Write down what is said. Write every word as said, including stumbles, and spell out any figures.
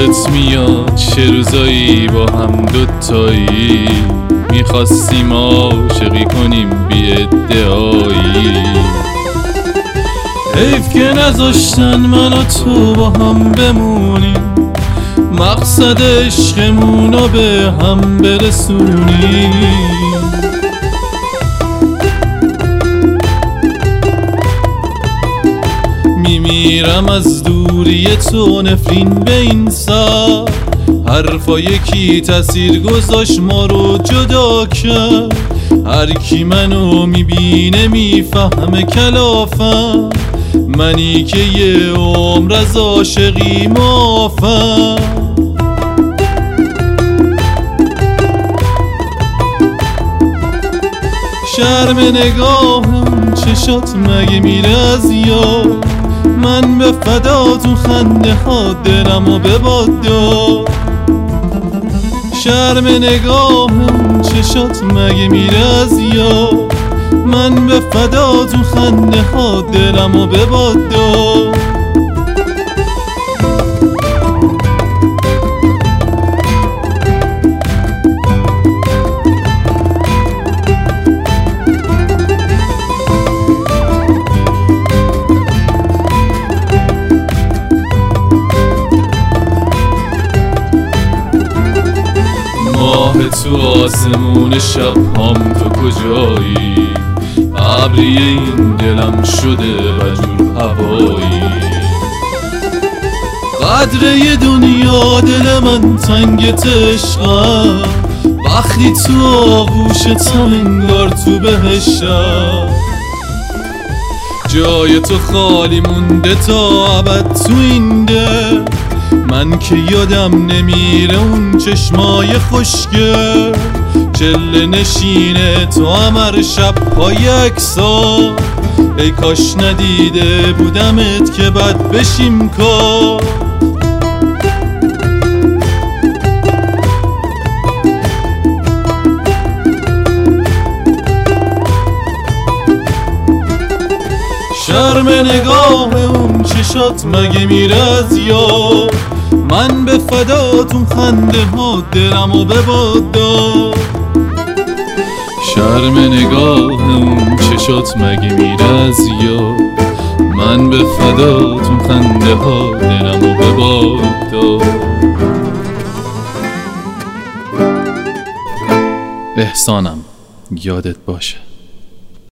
یادت میاد چه روزایی با هم دوتایی میخواستیم عاشقی کنیم بی ادعایی. حیف که نذاشتن من و تو با هم بمونیم، مقصد عشقمونو به هم برسونیم. میمیرم از دوری تو، نفرین به این سر حرفای کی تأثیر گذاشت ما رو جدا کرد. هر کی منو میبینه میفهمه کلافم، منی که یه عمر از عاشقی معافم. شرم نگاهم چشات مگه میره از یاد، من به فداتون خنده ها دلمو ببادا. شرم نگاهم چشات مگه میره از یاد، من به فداتون خنده ها دلمو ببادا. ماه تو آسمون شب هم تو کجایی، ابری این دلم شده وجور هوایی. قدره دنیا دل من تنگت عشقم، وقتی تو آغوشتم انگار تو بهشتم. جای تو خالی مونده تا ابد تو این دل، من که یادم نمیره اون چشمای خوشگل. چله نشینه تو هم هر شب پا یک سال، ای کاش ندیده بودمت که بد بشیم کار. شرم نگاه اون چشات مگه میره از یاد، من به فداتون خنده ها دلمو ببادا. شرم نگاه اون چشات مگه میره از یاد، من به فداتون خنده ها دلمو ببادا. احسانم، یادت باشه.